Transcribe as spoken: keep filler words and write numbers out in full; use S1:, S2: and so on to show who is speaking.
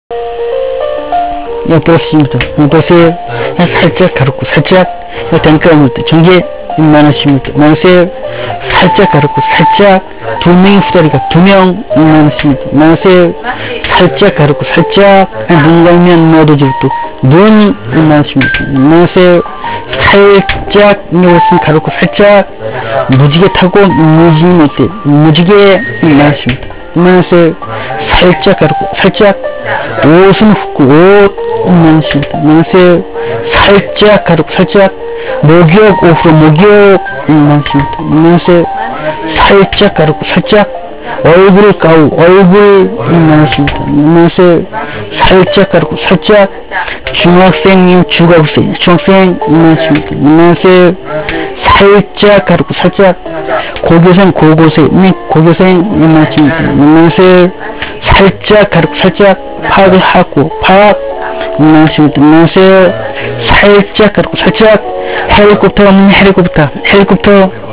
S1: 여보십니다. 여보세요. 살짝 가르고 살짝 단가입니다. 전개 많으십니다. 많으세요. 살짝 가르고 살짝 두 명이 후다리가 두 명 많으십니다. 많으세요. 살짝 가르고 살짝 눈 감면 모두 집도 눈 많으십니다. 많으세요. 살짝 이것은 가르고 살짝 무지개 타고 무지개 못돼 무지개 많으십니다. 많으세요. 살짝 가르고 살짝 옷은 붓고 옷 많으십니다. 많으세요. 살짝 가르고 살짝 목욕 오후로 목욕 많으십니다. 많으세요. 살짝 가르고 살짝 얼굴 가우 얼굴 많으십니다. 많으세요. 살짝 가르고 살짝 중학생 중학생 중학생 많으십니다. 많으세요. 살짝 가르고 살짝 고교생 고고생 고교생 많으십니다. 많으세요. 살짝 가르고 살짝 파악을 하고 파악 많으십니다. 많으세요. 살짝 가르고 살짝 헬리콥터 없는 헬리콥터 헬리콥터